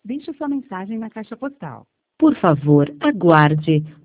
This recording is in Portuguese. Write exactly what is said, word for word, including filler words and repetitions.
Deixe sua mensagem na caixa postal. Por favor, aguarde.